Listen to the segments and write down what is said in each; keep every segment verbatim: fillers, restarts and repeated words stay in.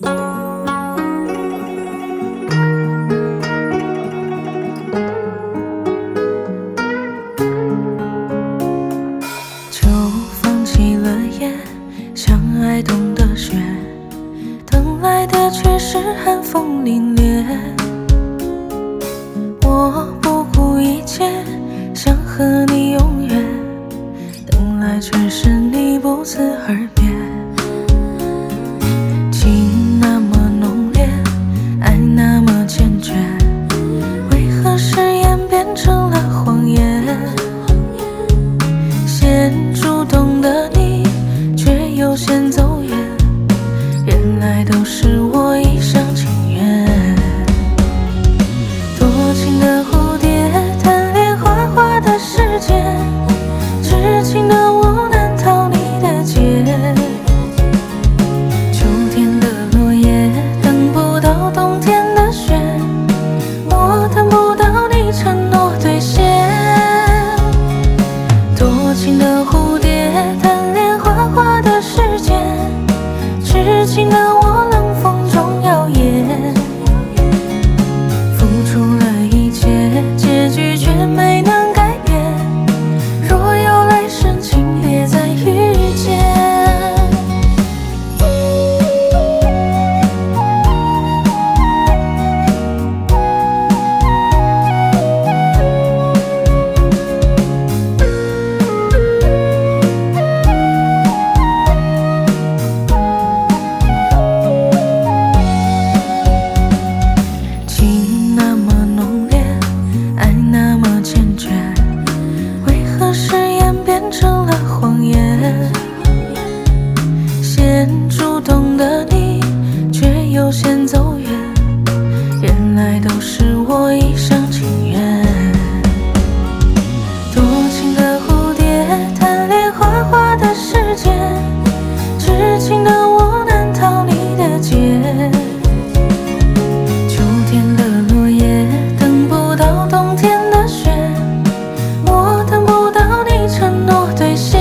就放弃了耶，相爱懂得学，等来的却是寒风凛冽。我不顾一切，想和你永远，等来却是你不辞而别。情那么浓烈，爱那么缱绻，为何誓言变成了谎言？先主动的你，却又先走远，原来都是我一厢情愿。多情的蝴蝶，贪恋花花的世界，痴情的我难逃你的劫。秋天的落叶，等不到冬天的雪，我等不到你承诺兑现。多情的蝴蝶，贪恋花花的世界，痴情的我冷风中摇曳。付出了一切，结局却没能改变。若有来生，请别再遇见。情那么浓烈，爱那么缱绻，为何誓言变成了谎言？先主动的你，却又先走远，原来都是我一厢情愿。多情的蝴蝶，贪恋花花的世界，痴情的我难逃你的劫。秋天的落叶，等不到冬天的雪，我等不到你承诺兑现。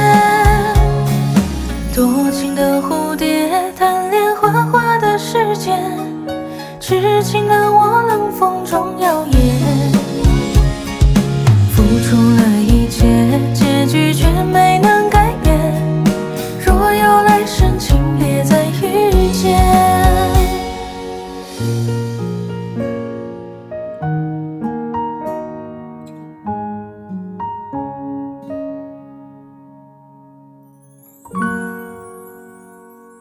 多情的蝴蝶，贪恋花花的世界，痴情的我冷风中摇曳。付出了一切，结局却没